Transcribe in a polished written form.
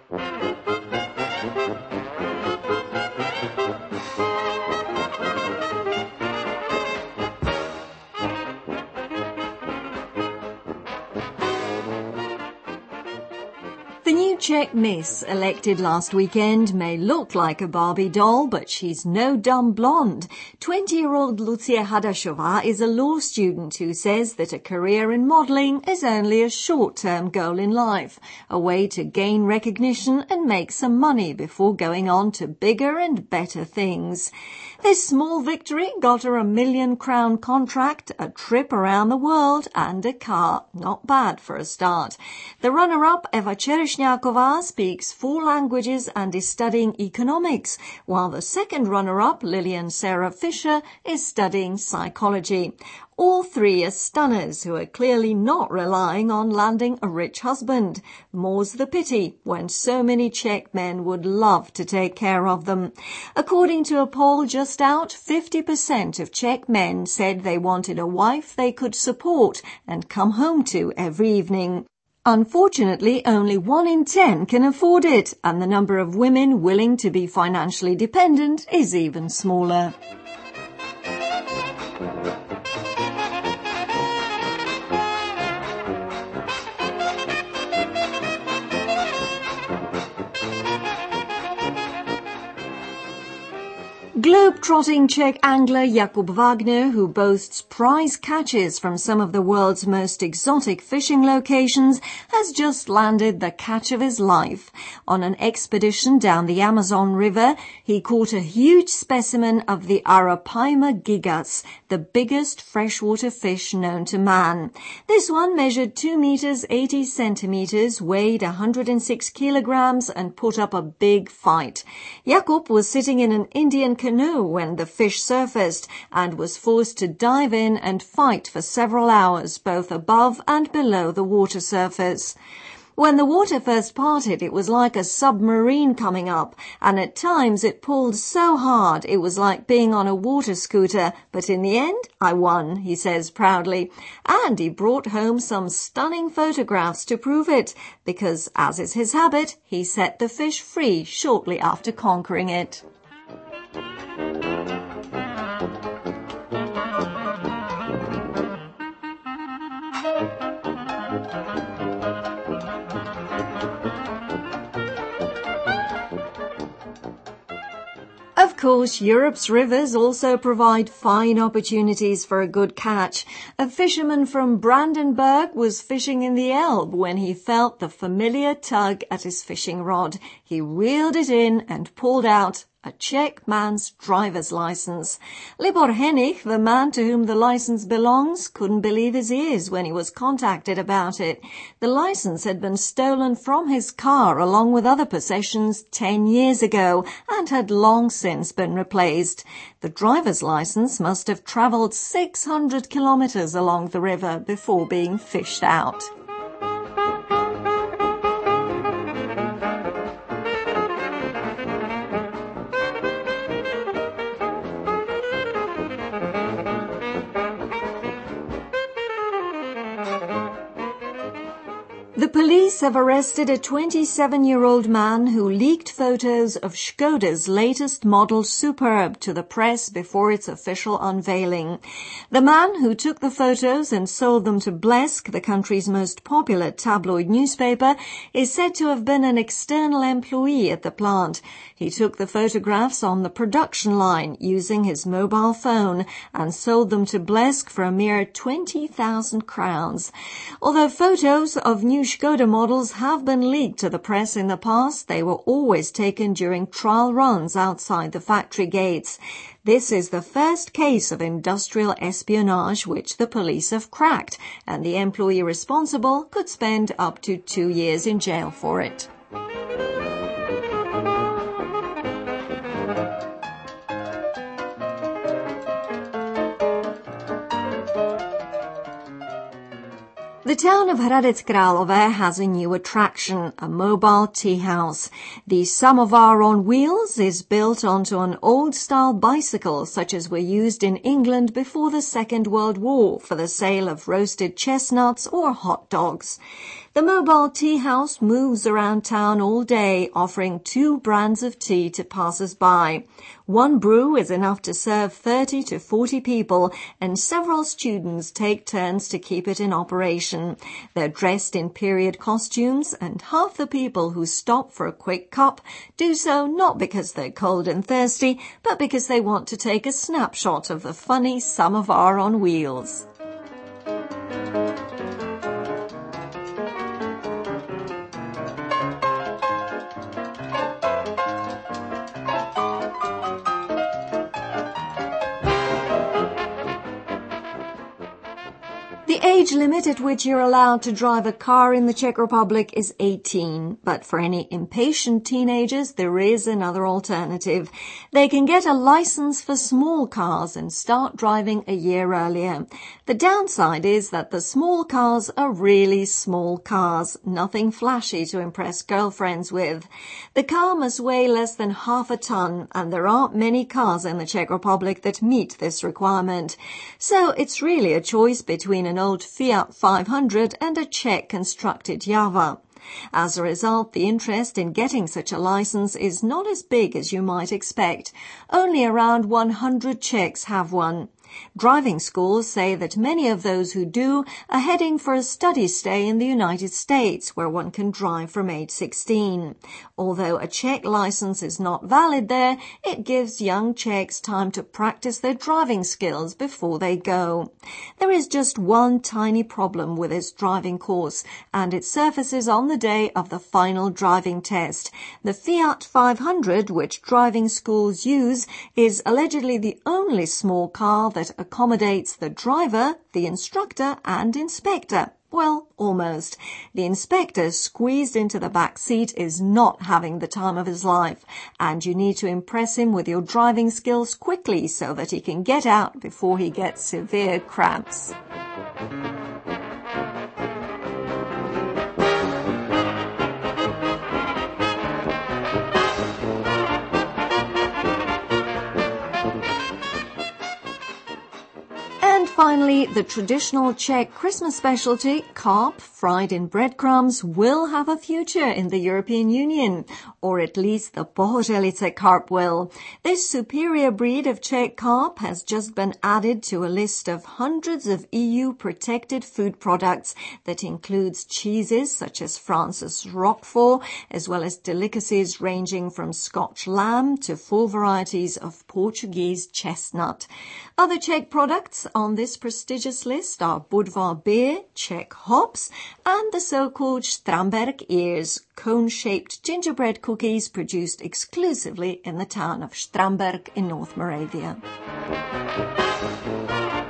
The new Czech Miss elected last weekend may look like a Barbie doll, but she's no dumb blonde. 20-year-old Lucia Hadashová is a law student who says that a career in modelling is only a short-term goal in life, a way to gain recognition and make some money before going on to bigger and better things. This small victory got her a £1 million contract, a trip around the world and a car. Not bad for a start. The runner-up, Eva Čerešňáková, speaks 4 languages and is studying economics, while the second runner-up, Lillian Sarah Fisher, is studying psychology. All 3 are stunners who are clearly not relying on landing a rich husband. More's the pity, when so many Czech men would love to take care of them. According to a poll just out, 50% of Czech men said they wanted a wife they could support and come home to every evening. Unfortunately, only 1 in 10 can afford it, and the number of women willing to be financially dependent is even smaller. Globe-trotting Czech angler Jakub Wagner, who boasts prize catches from some of the world's most exotic fishing locations, has just landed the catch of his life. On an expedition down the Amazon River, he caught a huge specimen of the Arapaima gigas, the biggest freshwater fish known to man. This one measured 2 meters 80 centimeters, weighed 106 kilograms, and put up a big fight. Jakub was sitting in an Indian canoe when the fish surfaced and was forced to dive in and fight for several hours, both above and below the water surface. When the water first parted, it was like a submarine coming up, and at times it pulled so hard it was like being on a water scooter, but in the end, I won, he says proudly. And he brought home some stunning photographs to prove it, because, as is his habit, he set the fish free shortly after conquering it. Of course, Europe's rivers also provide fine opportunities for a good catch. A fisherman from Brandenburg was fishing in the Elbe when he felt the familiar tug at his fishing rod. He reeled it in and pulled out a Czech man's driver's license. Libor Henich, the man to whom the license belongs, couldn't believe his ears when he was contacted about it. The license had been stolen from his car along with other possessions 10 years ago and had long since been replaced. The driver's license must have travelled 600 kilometers along the river before being fished out. The police have arrested a 27-year-old man who leaked photos of Škoda's latest model Superb to the press before its official unveiling. The man who took the photos and sold them to Blesk, the country's most popular tabloid newspaper, is said to have been an external employee at the plant. He took the photographs on the production line using his mobile phone and sold them to Blesk for a mere 20,000 crowns. Although photos of new Škoda models have been leaked to the press in the past, they were always taken during trial runs outside the factory gates. This is the first case of industrial espionage which the police have cracked, and the employee responsible could spend up to 2 years in jail for it. The town of Hradec Králové has a new attraction, a mobile tea house. The samovar on wheels is built onto an old-style bicycle such as were used in England before the Second World War for the sale of roasted chestnuts or hot dogs. The mobile tea house moves around town all day, offering 2 brands of tea to passers-by. One brew is enough to serve 30 to 40 people, and several students take turns to keep it in operation. They're dressed in period costumes, and half the people who stop for a quick cup do so not because they're cold and thirsty, but because they want to take a snapshot of the funny samovar on wheels. The age limit at which you're allowed to drive a car in the Czech Republic is 18, but for any impatient teenagers, there is another alternative. They can get a license for small cars and start driving a year earlier. The downside is that the small cars are really small cars, nothing flashy to impress girlfriends with. The car must weigh less than half a ton, and there aren't many cars in the Czech Republic that meet this requirement. So it's really a choice between an old Fiat 500 and a Czech-constructed Java. As a result, the interest in getting such a license is not as big as you might expect. Only around 100 Czechs have one. Driving schools say that many of those who do are heading for a study stay in the United States, where one can drive from age 16. Although a Czech license is not valid there, it gives young Czechs time to practice their driving skills before they go. There is just one tiny problem with this driving course, and it surfaces on the day of the final driving test. The Fiat 500, which driving schools use, is allegedly the only small car that accommodates the driver, the instructor, and inspector. Well, almost. The inspector squeezed into the back seat is not having the time of his life, and you need to impress him with your driving skills quickly so that he can get out before he gets severe cramps. And finally, the traditional Czech Christmas specialty, carp fried in breadcrumbs, will have a future in the European Union, or at least the Bohořelice carp will. This superior breed of Czech carp has just been added to a list of hundreds of EU-protected food products that includes cheeses such as France's Roquefort, as well as delicacies ranging from Scotch lamb to full varieties of Portuguese chestnut. Other Czech products on this prestigious list are Budvar beer, Czech hops, and the so-called Stramberg ears, cone-shaped gingerbread cookies produced exclusively in the town of Stramberg in North Moravia.